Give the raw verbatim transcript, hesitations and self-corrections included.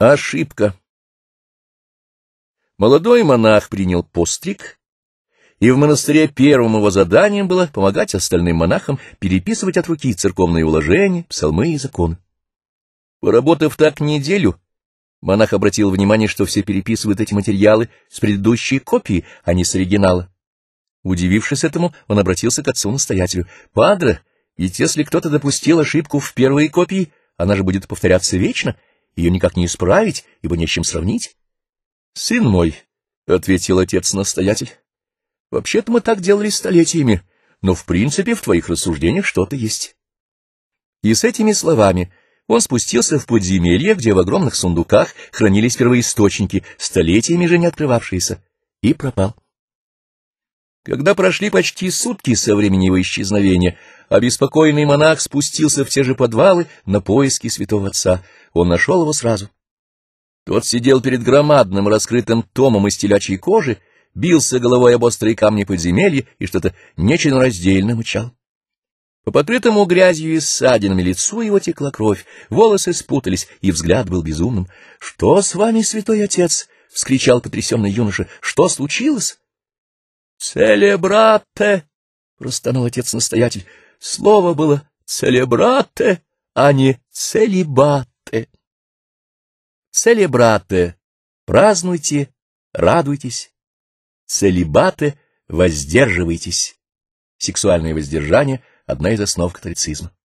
Ошибка. Молодой монах принял постриг, и в монастыре первым его заданием было помогать остальным монахам переписывать от руки церковные уложения, псалмы и законы. Поработав так неделю, монах обратил внимание, что все переписывают эти материалы с предыдущей копии, а не с оригинала. Удивившись этому, он обратился к отцу-настоятелю. — Падре, ведь если кто-то допустил ошибку в первой копии, она же будет повторяться вечно, ее никак не исправить, ибо не с чем сравнить. — Сын мой, — ответил отец-настоятель, — вообще-то мы так делали столетиями, но в принципе в твоих рассуждениях что-то есть. И с этими словами он спустился в подземелье, где в огромных сундуках хранились первоисточники, столетиями же не открывавшиеся, и пропал. Когда прошли почти сутки со времени его исчезновения, обеспокоенный монах спустился в те же подвалы на поиски святого отца. Он нашел его сразу. Тот сидел перед громадным раскрытым томом из телячьей кожи, бился головой об острые камни подземелья и что-то нечленораздельно мычал. По покрытому грязью и ссадинами лицу его текла кровь, волосы спутались, и взгляд был безумным. — Что с вами, святой отец? — вскричал потрясенный юноша. — Что случилось? — Целебрате! — простонал отец-настоятель. Слово было целебрате, а не целибате. Целебрате — празднуйте, радуйтесь. Целибате — воздерживайтесь. Сексуальное воздержание — одна из основ католицизма.